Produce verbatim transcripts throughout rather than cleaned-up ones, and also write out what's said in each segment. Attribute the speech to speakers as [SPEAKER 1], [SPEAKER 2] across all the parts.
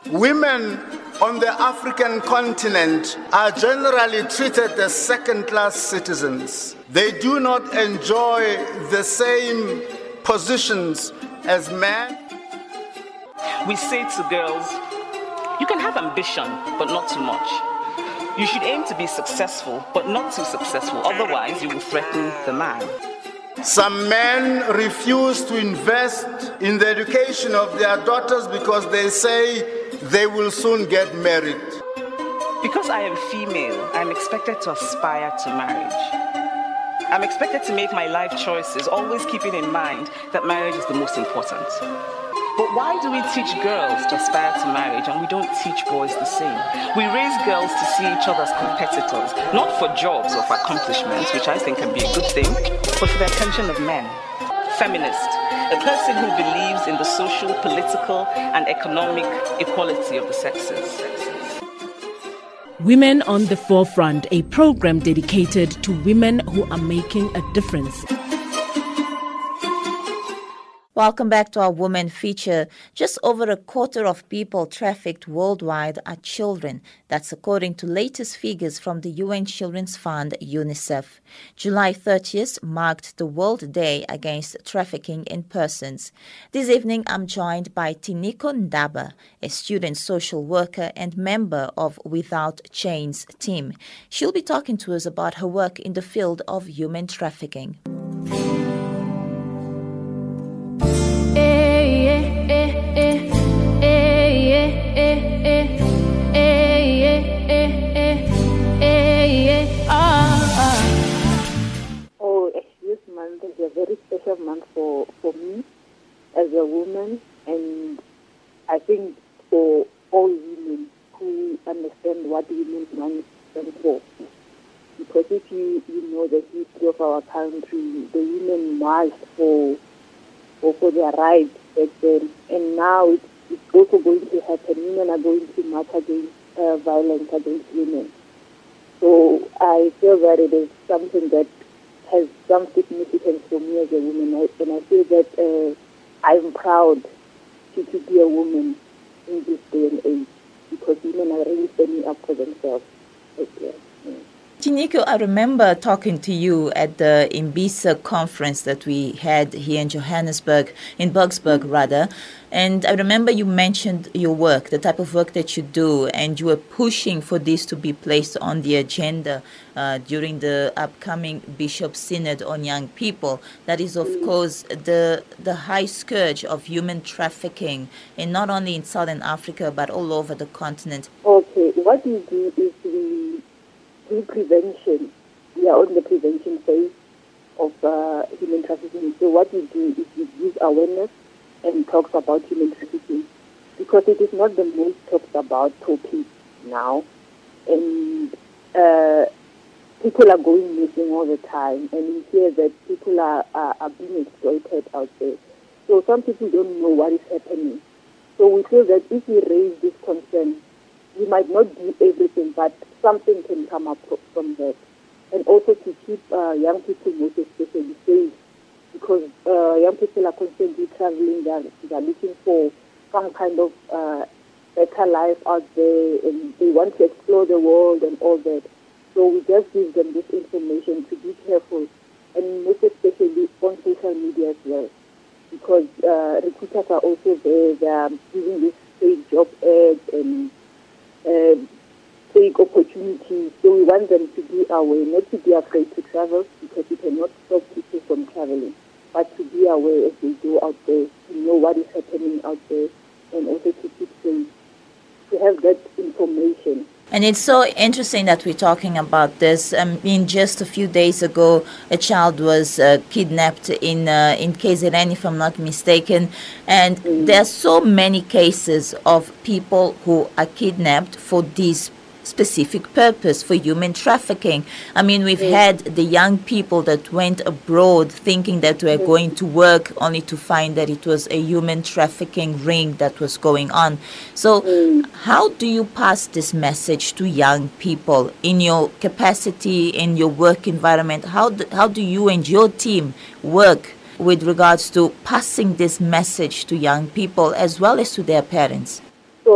[SPEAKER 1] Women on the African continent are generally treated as second-class citizens. They do not enjoy the same positions as men.
[SPEAKER 2] We say to girls, you can have ambition, but not too much. You should aim to be successful, but not too successful, otherwise you will threaten the man.
[SPEAKER 1] Some men refuse to invest in the education of their daughters because they say they will soon get married.
[SPEAKER 2] Because I am female, I'm expected to aspire to marriage. I'm expected to make my life choices, always keeping in mind that marriage is the most important. But why do we teach girls to aspire to marriage and we don't teach boys the same? We raise girls to see each other as competitors, not for jobs or for accomplishments, which I think can be a good thing, but for the attention of men. Feminist, a person who believes in the social, political, and economic equality of the sexes.
[SPEAKER 3] Women on the Forefront, a program dedicated to women who are making a difference.
[SPEAKER 4] Welcome back to our Women feature. Just over a quarter of people trafficked worldwide are children. That's according to latest figures from the U N Children's Fund, UNICEF. July thirtieth marked the World Day Against Trafficking in Persons. This evening, I'm joined by Tiniko Ndaba, a student social worker and member of Without Chains team. She'll be talking to us about her work in the field of human trafficking.
[SPEAKER 5] A very special month for, for me as a woman, and I think for all women who understand what Women's Month stands for. Because if you, you know the history of our country, the women marched for, for, for their rights back then, and now it's, it's also going to happen. Women are going to march against uh, violence against women. So I feel that it is something that has some significance for me as a woman, and I feel that uh, I'm proud to, to be a woman in this day and age, because women are really standing up for themselves. Yeah.
[SPEAKER 4] Tiniko, I remember talking to you at the Imbisa conference that we had here in Johannesburg, in Bugsburg rather, and I remember you mentioned your work, the type of work that you do, and you were pushing for this to be placed on the agenda uh, during the upcoming Bishop Synod on Young People. That is, of course, the the high scourge of human trafficking, and not only in Southern Africa, but all over the continent.
[SPEAKER 5] Okay, what we do is we do prevention. We are on the prevention phase of uh, human trafficking. So what we do is we give awareness and talks about human trafficking, because it is not the most talked about topic now, and uh, people are going missing all the time, and we hear that people are, are, are being exploited out there. So some people don't know what is happening. So we feel that if we raise this concern, we might not do everything, but something can come up from that. And also to keep uh, young people, most especially, safe, because uh, young people are constantly traveling. They are, they are looking for some kind of uh, better life out there, and they want to explore the world and all that. So we just give them this information to be careful, and most especially on social media as well, because uh, recruiters are also there. They are using this fake job ads and uh, fake opportunities. So we want them to be aware, not to be afraid to travel, because we cannot stop people from traveling, but to be aware as they go out there, to know what is happening out there, and also to keep safe, to have that information.
[SPEAKER 4] And it's so interesting that we're talking about this. I mean, just a few days ago, a child was uh, kidnapped in uh, in K Z N, if I'm not mistaken. And mm-hmm. there are so many cases of people who are kidnapped for these specific purpose, for human trafficking. I mean, we've mm. had the young people that went abroad thinking that we're mm. going to work, only to find that it was a human trafficking ring that was going on. So mm. how do you pass this message to young people in your capacity, in your work environment? How do, how do you and your team work with regards to passing this message to young people as well as to their parents?
[SPEAKER 5] So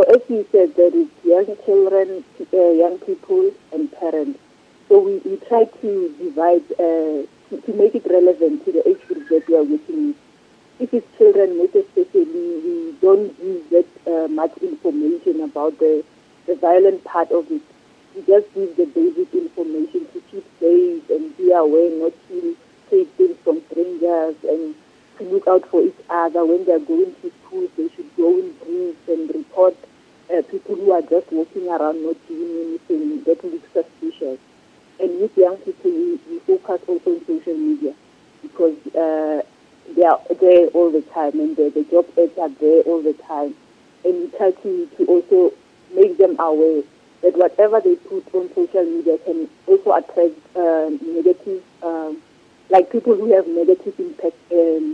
[SPEAKER 5] as you said, there is young children, uh, young people, and parents. So we, we try to divide, uh, to, to make it relevant to the age group that we are working with. If it's children, most especially, we don't use that uh, much information about the, the violent part of it. We just give the basic information to keep safe and be aware not to take things from strangers and to look out for each other. When they're going to school, they should go in groups and report uh, people who are just walking around not doing anything that looks suspicious. And with young people, we, we focus also on social media because uh, they are there all the time and the, the job ads are there all the time. And we try to, to also make them aware that whatever they put on social media can also attract uh, negative, um, like people who have negative impact um,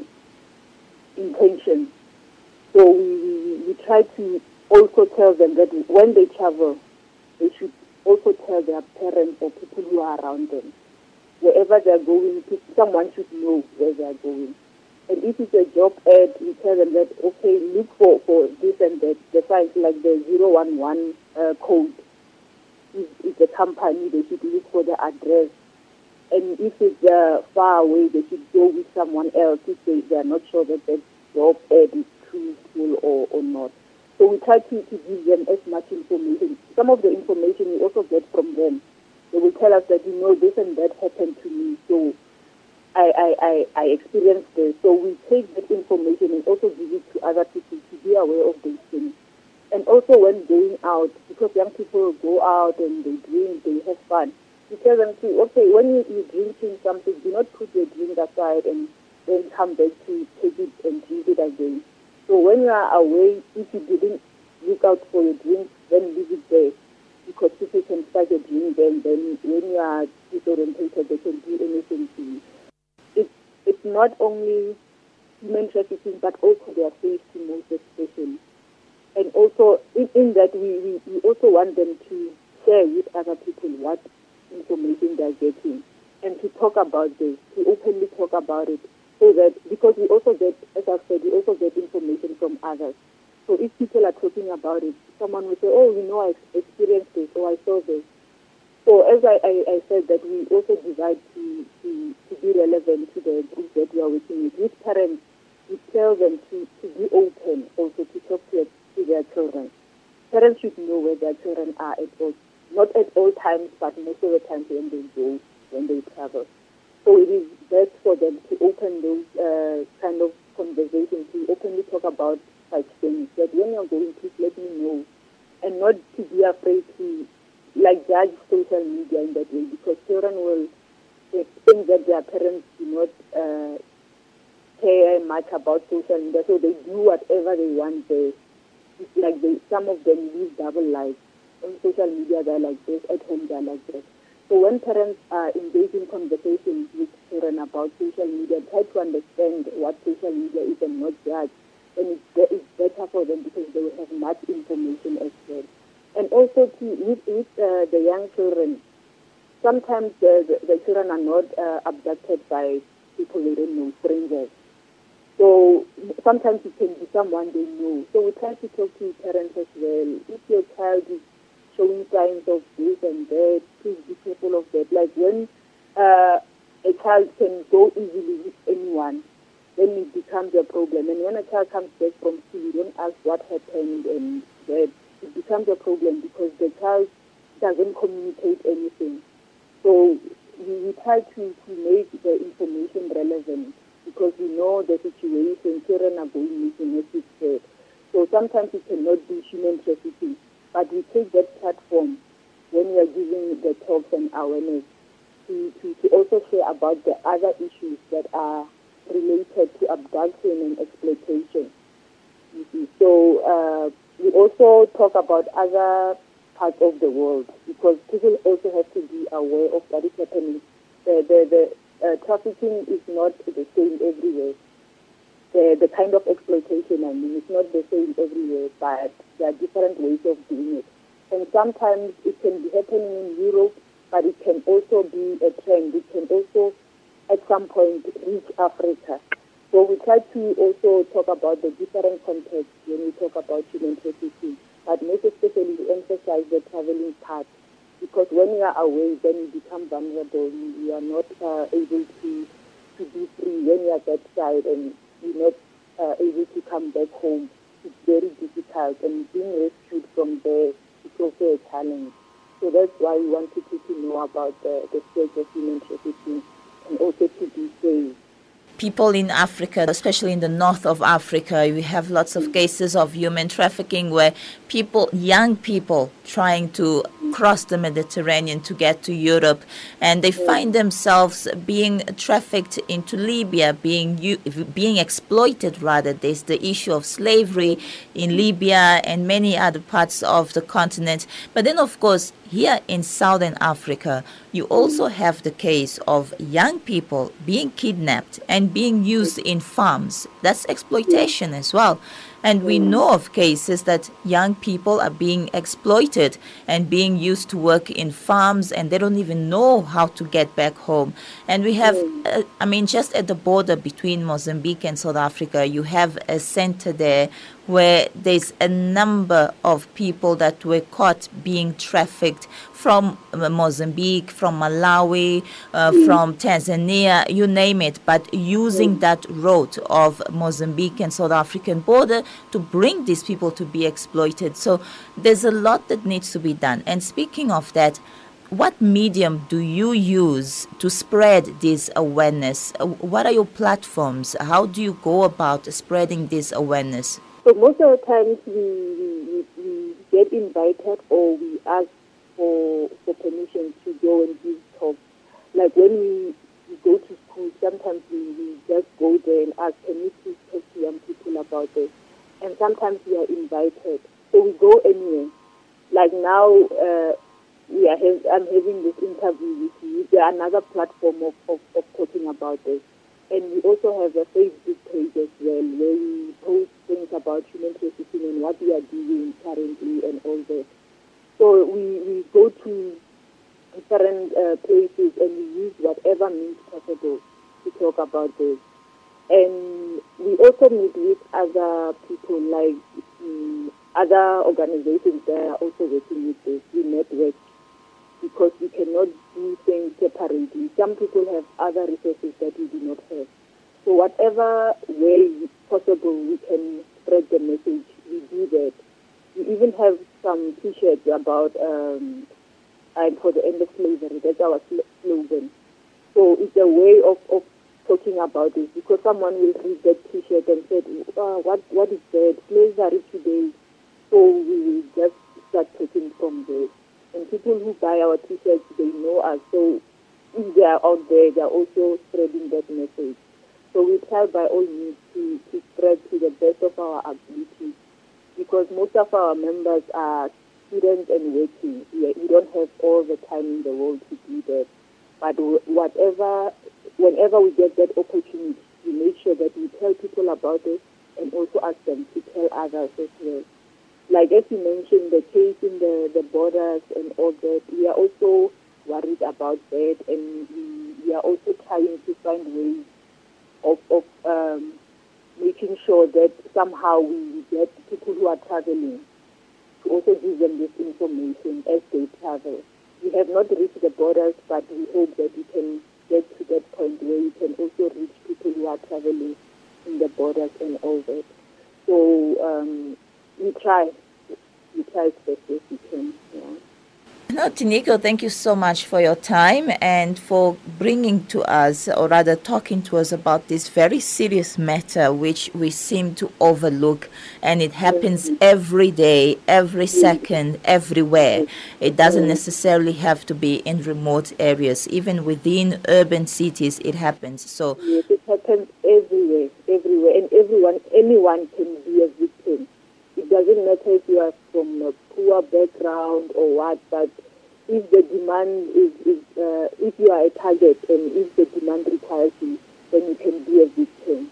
[SPEAKER 5] intentions. So we, we, we try to also tell them that when they travel, they should also tell their parents or people who are around them. Wherever they're going, someone should know where they're going. And if it's a job ad, we tell them that, okay, look for, for this and that. The signs like the zero one one uh, code. If it's a company, they should look for the address. And if it's uh, far away, they should go with someone else if they, they are not sure that that job ad is truthful or, or not. So we try to, to give them as much information. Some of the information we also get from them. They will tell us that, you know, this and that happened to me. So I, I, I, I experienced this. So we take that information and also give it to other people to be aware of these things. And also when going out, because young people go out and they drink, they have fun, we tell them to, okay, when you, you're drinking something, do not put your drink aside and then come back to take it and drink it again. So when you are away, if you didn't look out for your drink, then leave it there. Because people can start a drink and then when you are disorientated, they can do anything to you. It's, it's not only human trafficking, but also their safety most especially. And also, in, in that, we, we, we also want them to share with other people what information they're getting and to talk about this, to openly talk about it. So that, because we also get, as I've said, we also get information from others. So if people are talking about it, someone will say, oh, you know, I experienced this, or I saw this. So as I, I, I said, that we also decide to, to, to be relevant to the group that we are working with. With parents, we tell them to, to be open, also to talk to, to their children. Parents should know where their children are at all, not at all times, but most of the times when they go, when they travel. So it is best for them to open those uh, kind of conversations, to openly talk about such things, that when you're going, please let me know, and not to be afraid to, like, judge social media in that way, because children will think that their parents do not uh, care much about social media, so they do whatever they want there. It's like they, some of them live double lives. On social media, they're like this, at home, they're like this. So when parents are engaging conversations with children about social media, try to understand what social media is and not judge, then it's, it's better for them because they will have much information as well. And also to, with, with uh, the young children, sometimes the, the, the children are not uh, abducted by people they don't know, strangers. So sometimes it can be someone they know. So we try to talk to parents as well. If your child is showing signs of this and that, please be careful of that. Like when uh, a child can go easily with anyone, then it becomes a problem. And when a child comes back from school, you don't ask what happened and that. It becomes a problem because the child doesn't communicate anything. So we, we try to, to make the information relevant because we know the situation, children are going missing, as you said. So sometimes it cannot be human trafficking, but we take that platform when we are giving the talks and awareness to, to, to also share about the other issues that are related to abduction and exploitation. You see. So uh, we also talk about other parts of the world because people also have to be aware of what is happening. The, the, the uh, trafficking is not the same everywhere. The, the kind of exploitation, I mean, it's not the same everywhere, but there are different ways of doing it. And sometimes it can be happening in Europe, but it can also be a trend. It can also, at some point, reach Africa. So we try to also talk about the different contexts when we talk about human trafficking. but most especially we emphasize the traveling part, because when we are away, then we become vulnerable. We are not uh, able to, to be free when we are that side, and we're not uh, able to come back home. It's very difficult, and being rescued from there is also a challenge. So that's why we wanted you to know about the, the stage of human trafficking and also to be safe.
[SPEAKER 4] People in Africa, especially in the north of Africa, we have lots of cases of human trafficking where people, young people, trying to cross the Mediterranean to get to Europe, and they find themselves being trafficked into Libya, being being exploited rather. There's the issue of slavery in Libya and many other parts of the continent. But then, of course, here in Southern Africa, you also have the case of young people being kidnapped and being used in farms. That's exploitation as well. And we know of cases that young people are being exploited and being used to work in farms, and they don't even know how to get back home. And we have, uh, I mean, just at the border between Mozambique and South Africa, you have a center there where there's a number of people that were caught being trafficked from Mozambique, from Malawi, uh, from Tanzania, you name it, but using that road of Mozambique and South African border to bring these people to be exploited. So there's a lot that needs to be done. And speaking of that, what medium do you use to spread this awareness? What are your platforms? How do you go about spreading this awareness?
[SPEAKER 5] So most of the times we, we, we get invited or we ask for, for permission to go and give talks. Like when we, we go to school, sometimes we, we just go there and ask, can you please talk to young people about this? And sometimes we are invited. So we go anyway. Like now, uh, we are have, I'm having this interview with you. There are another platform of, of, of talking about this. And we also have a Facebook page as well where we post things about human trafficking and what we are doing currently and all that. So we, we go to different uh, places and we use whatever means possible to talk about this. And we also meet with other people like um, other organizations that are also working with this. We network because we cannot do things separately. Some people have other resources that we do not have. So whatever way possible we can spread the message, we do that. We even have some T-shirts about um, and for the end of slavery. That's our slogan. So it's a way of, of talking about this, because someone will read that T-shirt and say, oh, what, what is that? Slavery today. So we will just start talking from there. And people who buy our T-shirts, they know us. So if they are out there, they are also spreading that message. So we try by all means to, to spread to the best of our ability, because most of our members are students and working. We, we don't have all the time in the world to do that. But whatever, whenever we get that opportunity, we make sure that we tell people about it and also ask them to tell others as well. Like as you mentioned, the case in the, the borders and all that, we are also worried about that, and we, we are also trying to find ways of, of um, making sure that somehow we get people who are traveling to also give them this information as they travel. We have not reached the borders, but we hope that we can get to that point where we can also reach people who are traveling in the borders and all that. So um, we try. We try as best as we can. Yeah.
[SPEAKER 4] No, Tiniko, thank you so much for your time and for bringing to us, or rather talking to us about this very serious matter which we seem to overlook, and it happens every day, every second, everywhere. It doesn't necessarily have to be in remote areas. Even within urban cities, it happens. So
[SPEAKER 5] yes, it happens everywhere, everywhere, and everyone, anyone can be a victim. It doesn't matter if you are from a poor background or what, but if the demand is, is uh, if you are a target and if the demand requires you, then you can be a victim.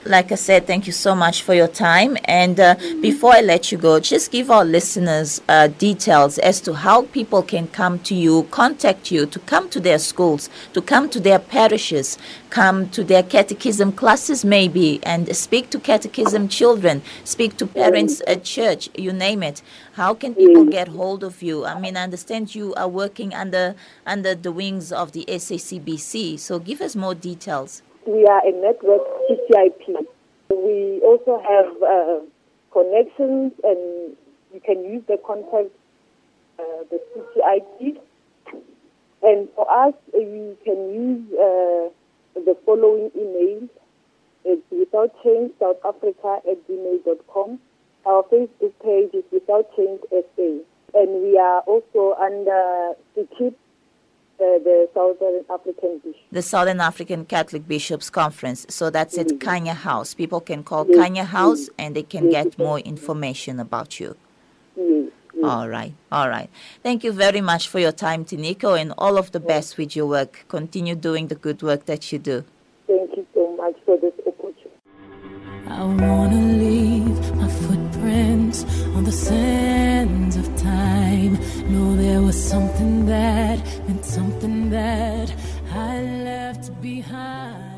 [SPEAKER 4] like I said, thank you so much for your time. And uh, before I let you go, just give our listeners uh, details as to how people can come to you, contact you, to come to their schools, to come to their parishes, come to their catechism classes maybe, and speak to catechism children, speak to parents at church, you name it. How can people get hold of you? I mean, I understand you are working under under the wings of the S A C B C, so give us more details.
[SPEAKER 5] We are a network C C I P. We also have uh, connections, and you can use the contact, uh, the C C I P. And for us, you can use uh, the following email. It's Without Change South Africa at gmail dot com. Our Facebook page is Without Change S A. And we are also under the KIP, Uh, the Southern African Bishops.
[SPEAKER 4] The Southern African Catholic Bishops Conference. So that's at
[SPEAKER 5] Mm-hmm.
[SPEAKER 4] Kanya House. People can call
[SPEAKER 5] Yes,
[SPEAKER 4] Kanya House
[SPEAKER 5] yes.
[SPEAKER 4] and they can
[SPEAKER 5] Yes,
[SPEAKER 4] get
[SPEAKER 5] yes.
[SPEAKER 4] more information about you.
[SPEAKER 5] Yes, yes.
[SPEAKER 4] All right. All right. Thank you very much for your time, Tiniko, and all of the best with your work. Continue doing the good work that you do.
[SPEAKER 5] Thank you so much for this opportunity.
[SPEAKER 3] I wanna leave my footprints on the sands of time. Know there was something that meant something that I left behind.